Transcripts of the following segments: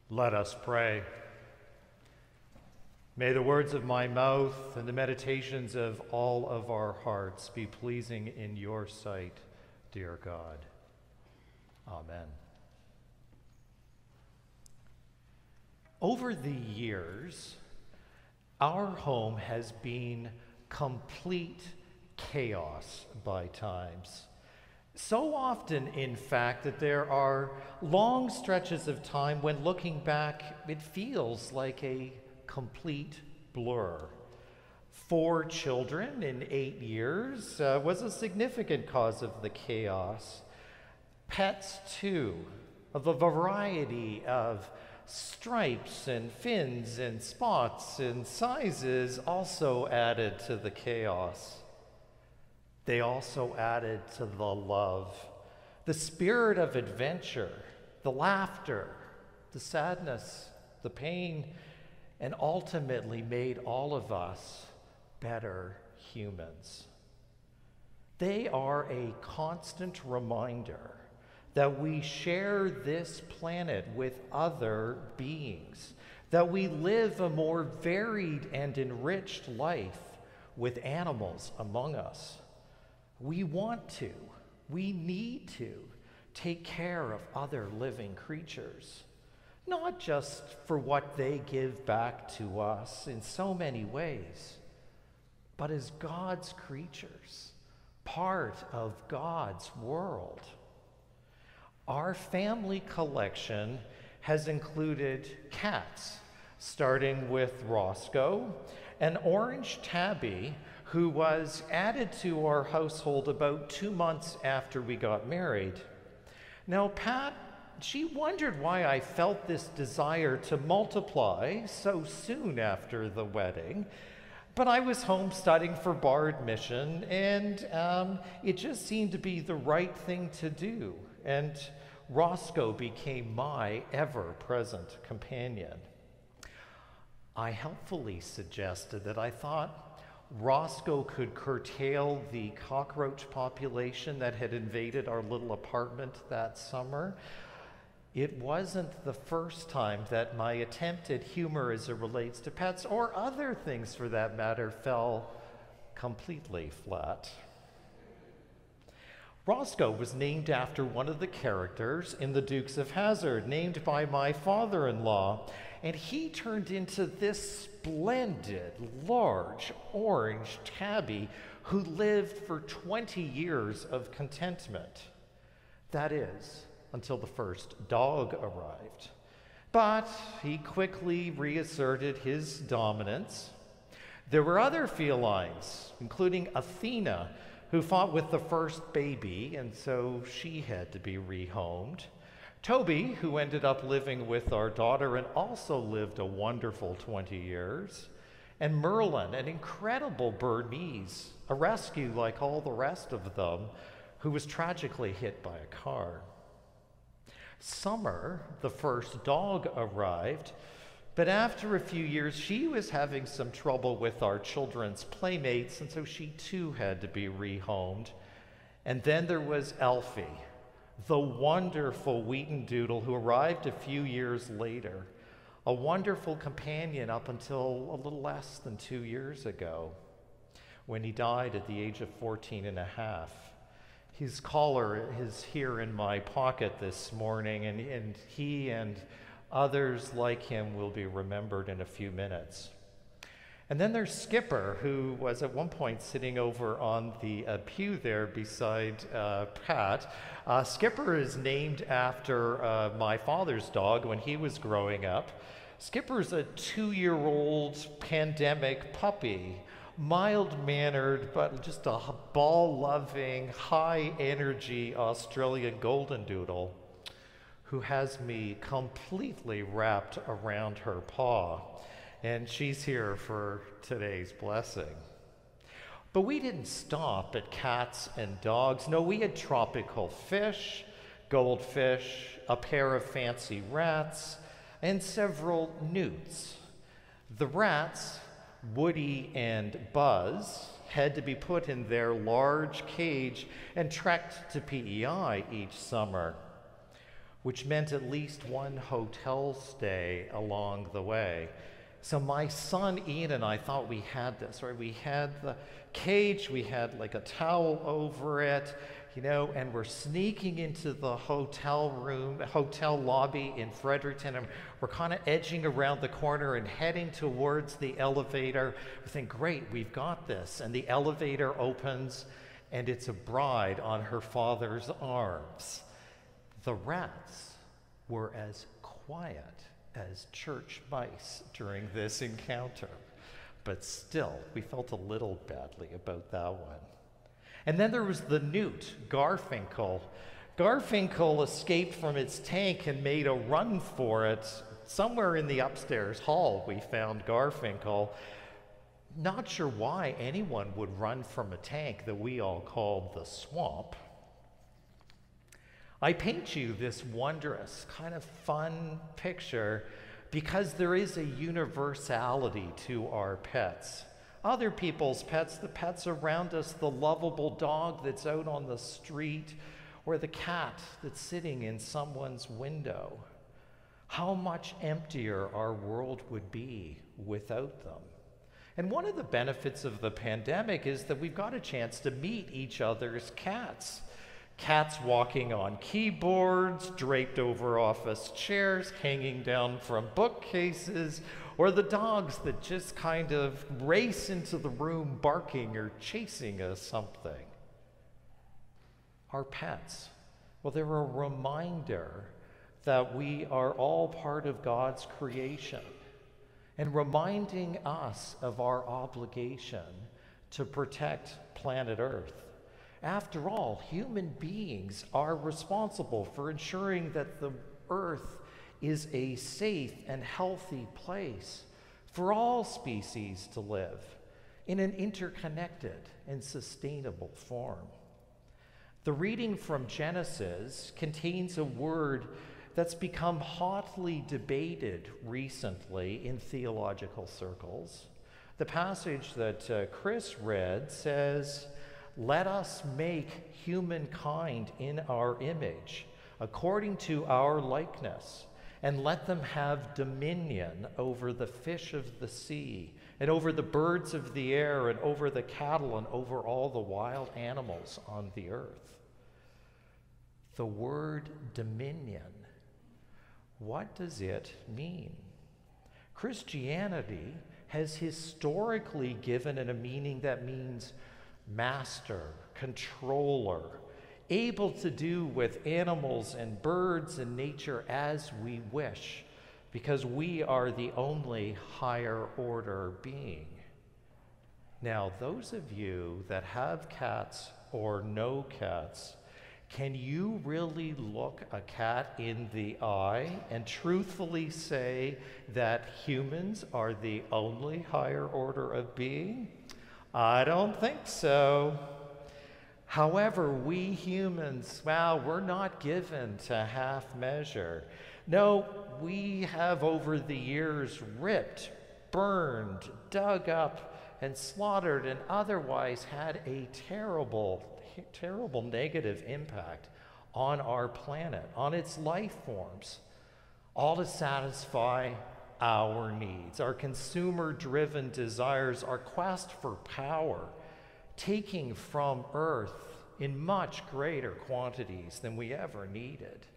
Let us pray. May the words of my mouth and the meditations of all of our hearts be pleasing in your sight, dear God. Amen. Over the years, our home has been complete chaos by times. So often, in fact, that there are long stretches of time when looking back, it feels like a complete blur. 4 children in 8 years was a significant cause of the chaos. Pets, too, of a variety of stripes and fins and spots and sizes also added to the chaos. They also added to the love, the spirit of adventure, the laughter, the sadness, the pain, and ultimately made all of us better humans. They are a constant reminder that we share this planet with other beings, that we live a more varied and enriched life with animals among us. We want to, we need to take care of other living creatures, not just for what they give back to us in so many ways, but as God's creatures, part of God's world. Our family collection has included cats, starting with Roscoe, an orange tabby who was added to our household about 2 months after we got married. Now, Pat, she wondered why I felt this desire to multiply so soon after the wedding, but I was home studying for bar admission, and it just seemed to be the right thing to do, and Roscoe became my ever-present companion. I helpfully suggested that I thought Roscoe could curtail the cockroach population that had invaded our little apartment that summer. It wasn't the first time that my attempt at humor as it relates to pets, or other things for that matter, fell completely flat. Roscoe was named after one of the characters in The Dukes of Hazzard, named by my father-in-law, and he turned into this splendid, large, orange tabby who lived for 20 years of contentment. That is, until the first dog arrived. But he quickly reasserted his dominance. There were other felines, including Athena, who fought with the first baby, and so she had to be rehomed. Toby, who ended up living with our daughter and also lived a wonderful 20 years. And Merlin, an incredible Bernese, a rescue like all the rest of them, who was tragically hit by a car. Summer, the first dog, arrived, but after a few years, she was having some trouble with our children's playmates, and so she too had to be rehomed. And then there was Elfie, the wonderful Wheaton-Doodle who arrived a few years later, a wonderful companion up until a little less than 2 years ago, when he died at the age of 14 and a half. His collar is here in my pocket this morning, and he and others like him will be remembered in a few minutes. And then there's Skipper, who was at one point sitting over on the pew there beside Pat. Skipper is named after my father's dog when he was growing up. Skipper's a 2-year-old pandemic puppy, mild-mannered, but just a ball-loving, high-energy Australian golden doodle who has me completely wrapped around her paw. And she's here for today's blessing. But we didn't stop at cats and dogs. No, we had tropical fish, goldfish, a pair of fancy rats, and several newts. The rats, Woody and Buzz, had to be put in their large cage and trekked to PEI each summer. which meant at least one hotel stay along the way. So my son Ian and I thought we had this, right? We had the cage, we had like a towel over it, and we're sneaking into the hotel lobby in Fredericton, and we're kind of edging around the corner and heading towards the elevator. We think, great, we've got this. And the elevator opens, and it's a bride on her father's arms. The rats were as quiet as church mice during this encounter, but still, we felt a little badly about that one. And then there was the newt, Garfinkel. Garfinkel escaped from its tank and made a run for it. Somewhere in the upstairs hall, we found Garfinkel. Not sure why anyone would run from a tank that we all called the swamp. I paint you this wondrous, kind of fun picture because there is a universality to our pets. Other people's pets, the pets around us, the lovable dog that's out on the street, or the cat that's sitting in someone's window. How much emptier our world would be without them. And one of the benefits of the pandemic is that we've got a chance to meet each other's cats. Cats walking on keyboards, draped over office chairs, hanging down from bookcases, or the dogs that just kind of race into the room barking or chasing us something. Our pets, well, they're a reminder that we are all part of God's creation and reminding us of our obligation to protect planet Earth. After all, human beings are responsible for ensuring that the Earth is a safe and healthy place for all species to live in an interconnected and sustainable form. The reading from Genesis contains a word that's become hotly debated recently in theological circles. The passage that Chris read says, "Let us make humankind in our image, according to our likeness, and let them have dominion over the fish of the sea, and over the birds of the air, and over the cattle, and over all the wild animals on the earth." The word dominion, what does it mean? Christianity has historically given it a meaning that means master, controller, able to do with animals and birds and nature as we wish, because we are the only higher order being. Now, those of you that have cats or know cats, can you really look a cat in the eye and truthfully say that humans are the only higher order of being? I don't think so. However, we humans, we're not given to half measure. No, we have over the years ripped, burned, dug up, and slaughtered, and otherwise had a terrible negative impact on our planet, on its life forms, all to satisfy our needs, our consumer-driven desires, our quest for power, taking from Earth in much greater quantities than we ever needed.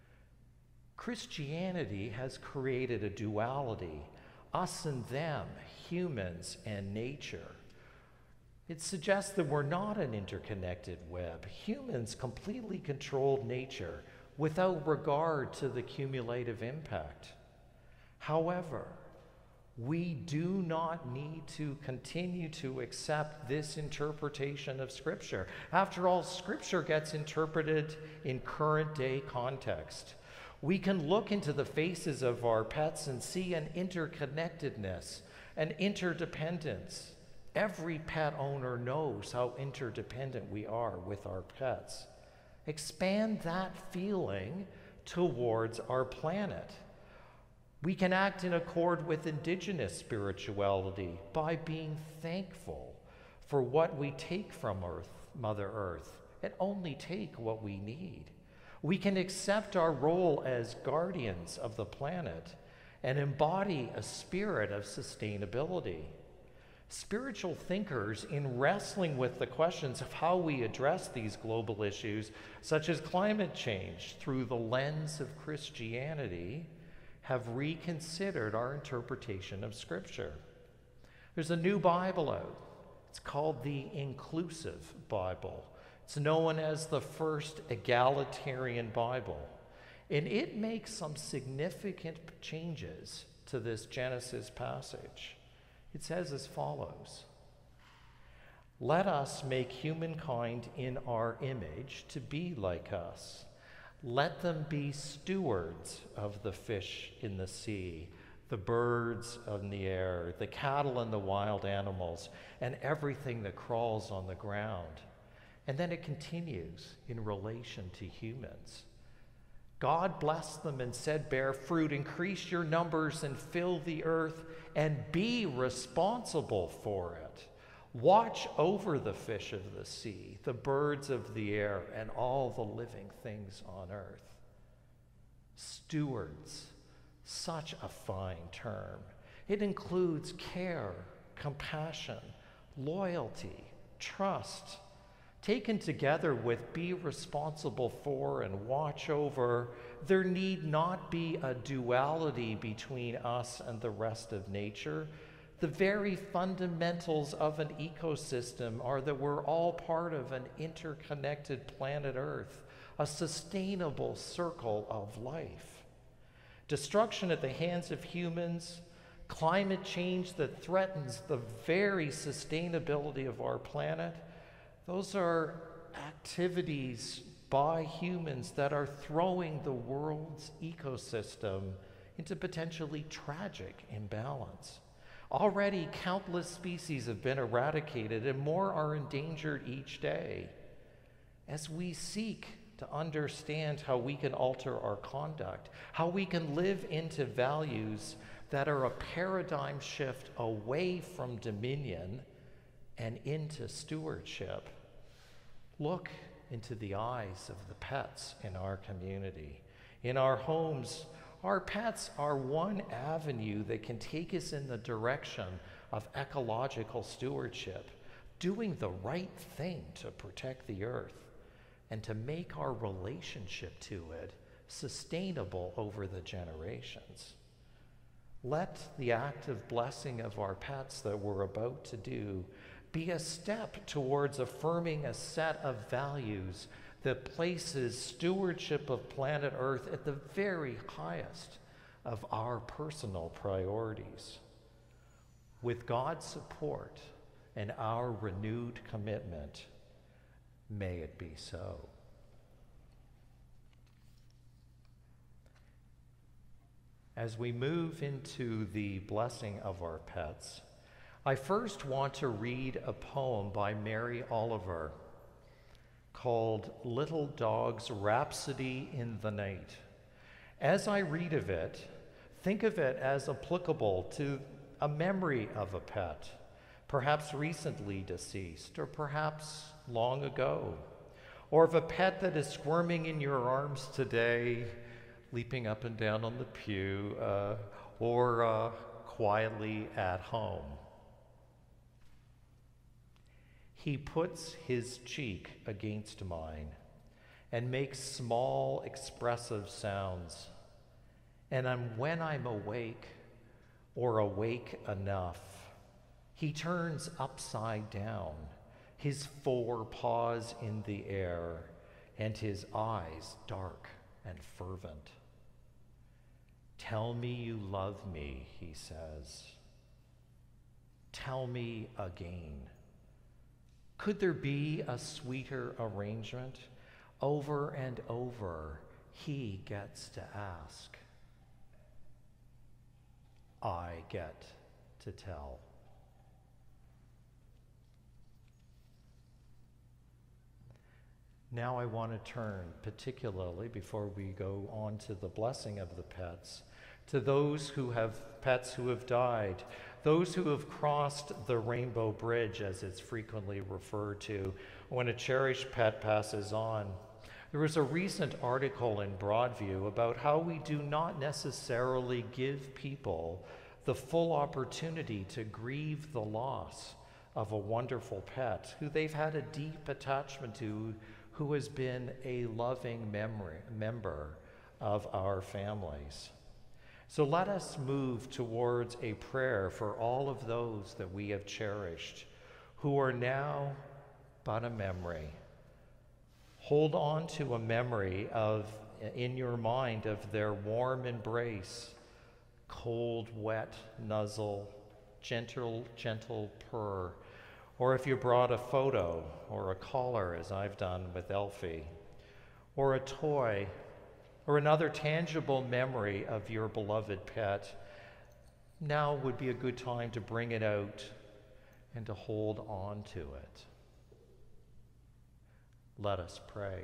Christianity has created a duality, us and them, humans and nature. It suggests that we're not an interconnected web. Humans completely controlled nature without regard to the cumulative impact. However, we do not need to continue to accept this interpretation of Scripture. After all, Scripture gets interpreted in current day context. We can look into the faces of our pets and see an interconnectedness, an interdependence. Every pet owner knows how interdependent we are with our pets. Expand that feeling towards our planet. We can act in accord with indigenous spirituality by being thankful for what we take from Earth, Mother Earth, and only take what we need. We can accept our role as guardians of the planet and embody a spirit of sustainability. Spiritual thinkers, in wrestling with the questions of how we address these global issues, such as climate change, through the lens of Christianity, have reconsidered our interpretation of Scripture. There's a new Bible out. It's called the Inclusive Bible. It's known as the first egalitarian Bible. And it makes some significant changes to this Genesis passage. It says as follows: "Let us make humankind in our image to be like us. Let them be stewards of the fish in the sea, the birds in the air, the cattle and the wild animals, and everything that crawls on the ground." And then it continues in relation to humans. "God blessed them and said, 'Bear fruit, increase your numbers and fill the earth, and be responsible for it. Watch over the fish of the sea, the birds of the air, and all the living things on earth.'" Stewards, such a fine term. It includes care, compassion, loyalty, trust. Taken together with be responsible for and watch over, there need not be a duality between us and the rest of nature. The very fundamentals of an ecosystem are that we're all part of an interconnected planet Earth, a sustainable circle of life. Destruction at the hands of humans, climate change that threatens the very sustainability of our planet, those are activities by humans that are throwing the world's ecosystem into potentially tragic imbalance. Already, countless species have been eradicated and more are endangered each day. As we seek to understand how we can alter our conduct, how we can live into values that are a paradigm shift away from dominion and into stewardship, look into the eyes of the pets in our community. In our homes, our pets are one avenue that can take us in the direction of ecological stewardship, doing the right thing to protect the earth and to make our relationship to it sustainable over the generations. Let the active blessing of our pets that we're about to do be a step towards affirming a set of values that places stewardship of planet Earth at the very highest of our personal priorities. With God's support and our renewed commitment, may it be so. As we move into the blessing of our pets, I first want to read a poem by Mary Oliver called "Little Dog's Rhapsody in the Night." As I read of it, think of it as applicable to a memory of a pet, perhaps recently deceased, or perhaps long ago, or of a pet that is squirming in your arms today, leaping up and down on the pew, or quietly at home. He puts his cheek against mine and makes small expressive sounds. And when I'm awake or awake enough, he turns upside down, his forepaws in the air and his eyes dark and fervent. "Tell me you love me," he says. "Tell me again." Could there be a sweeter arrangement? Over and over, he gets to ask. I get to tell. Now I want to turn, particularly before we go on to the blessing of the pets, to those who have pets who have died, those who have crossed the rainbow bridge, as it's frequently referred to, when a cherished pet passes on. There was a recent article in Broadview about how we do not necessarily give people the full opportunity to grieve the loss of a wonderful pet who they've had a deep attachment to, who has been a loving member of our families. So let us move towards a prayer for all of those that we have cherished, who are now but a memory. Hold on to a memory in your mind of their warm embrace, cold, wet nuzzle, gentle purr, or if you brought a photo or a collar, as I've done with Elfie, or a toy, or another tangible memory of your beloved pet, now would be a good time to bring it out and to hold on to it. Let us pray.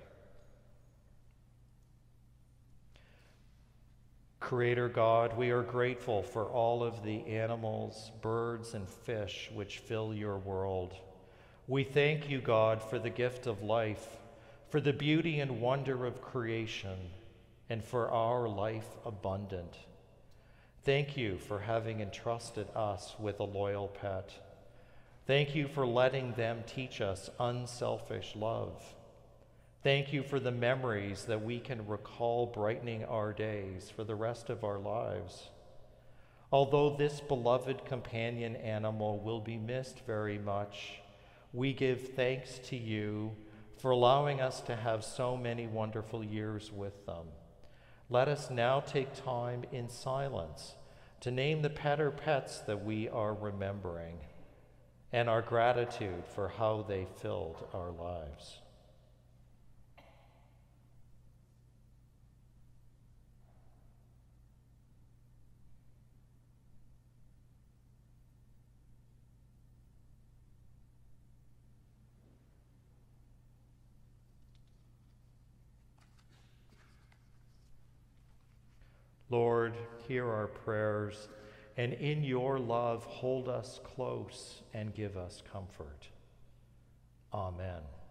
Creator God, we are grateful for all of the animals, birds, and fish which fill your world. We thank you, God, for the gift of life, for the beauty and wonder of creation, and for our life abundant. Thank you for having entrusted us with a loyal pet. Thank you for letting them teach us unselfish love. Thank you for the memories that we can recall brightening our days for the rest of our lives. Although this beloved companion animal will be missed very much, we give thanks to you for allowing us to have so many wonderful years with them. Let us now take time in silence to name the pet or pets that we are remembering and our gratitude for how they filled our lives. Lord, hear our prayers, and in your love hold us close and give us comfort. Amen.